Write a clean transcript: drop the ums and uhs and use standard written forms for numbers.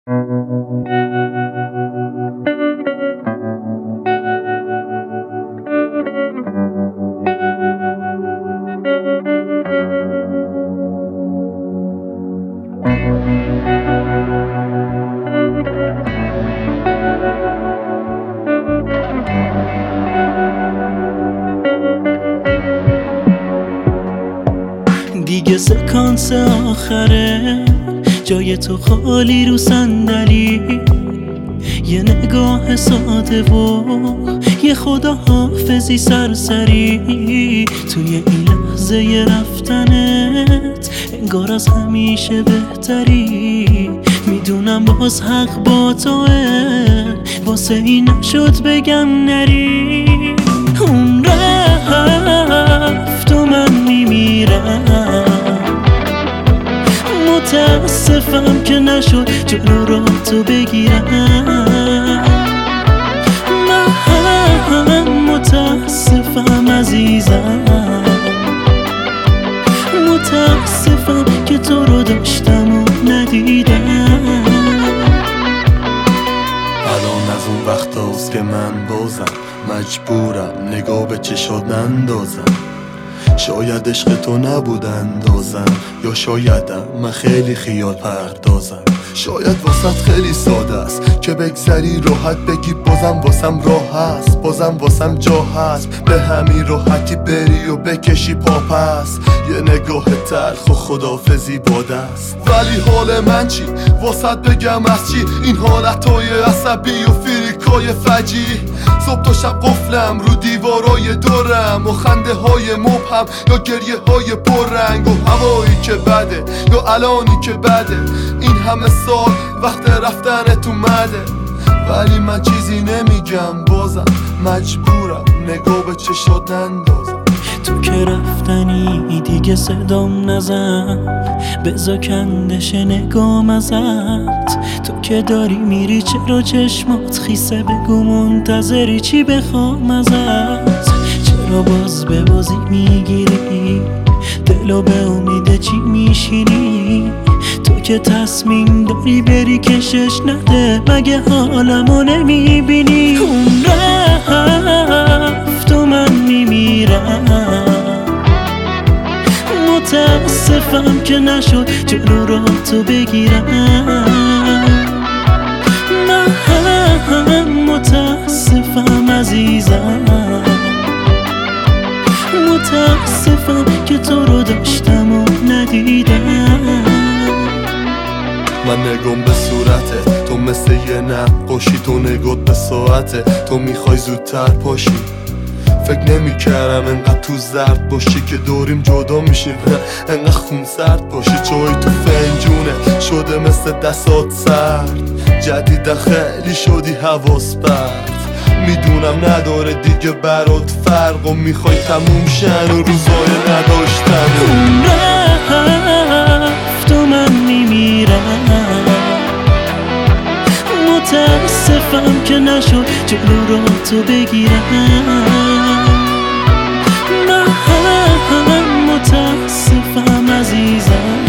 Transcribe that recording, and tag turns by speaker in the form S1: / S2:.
S1: دیگه سکانس آخره، جای تو خالی رو صندلی، یه نگاه ساده و یه خداحافظی سرسری. توی این لحظه رفتنت انگار از همیشه بهتری. میدونم باز حق با توه، واسه این نشد بگم نری. اون رفت و من میمیرم، متاسفم که نشد جلو را تو بگیرم. من متاسفم عزیزم، متاسفم که تو رو داشتم و ندیدم.
S2: الان از اون وقت هاست که من بازم مجبورم نگاه به چشات نندازم. شاید عشق تو نبود اندازم، یا شایدم من خیلی خیال پردازم. شاید واسط خیلی ساده است که بگذری راحت بگی بازم واسم راه هست، بازم واسم جا هست. به همین راحتی بری و بکشی پاپس، یه نگاه تلخ و خدافزی باده است. ولی حال من چی؟ واسط بگم از چی؟ این حالتهای عصبی و فریکای فجی. صبح تا شب قفلم رو دیوارای دورم، و خنده های مبهم یا گریه های پررنگ، و هوایی که بده یا الانی که بده. این همه سال وقت رفتنت اومده، ولی من چیزی نمیگم، بازم مجبورم نگاه به چشات نندازم.
S1: تو که رفتنی دیگه صدام نزن، بزا کندش نگام ازت. تو که داری میری چرا چشمات خیسه؟ بگو منتظری چی بخوام ازت؟ چرا باز به بازی میگیری؟ دلو به امید چی میشینی؟ تو که تصمیم داری بری کشش نده، مگه حالمو نمیبینی؟ اون رفت و من میمیرم، متاسفم که نشد جلو را تو بگیرم. من متاسفم عزیزم، متاسفم که تو رو داشتم و ندیدم.
S2: من نگم به صورته تو مثل یه نقاشی، تو نگات به ساعته تو میخوای زودتر پاشی. فکر نمیکردم انقدر تو زرد باشی که دوریم جدا میشیم، انقدر خون سرد باشی. چای تو فنجونه شده مثل دستات سرد، جدیده خیلی شدی حواس پرت. میدونم نداره دیگه برات فرق، و میخوای تموم شن و روزای نداشتن.
S1: اون رفت و من میمیرم، متاسفم که نشد جلو را تو بگیرم. من متاسفم عزیزم،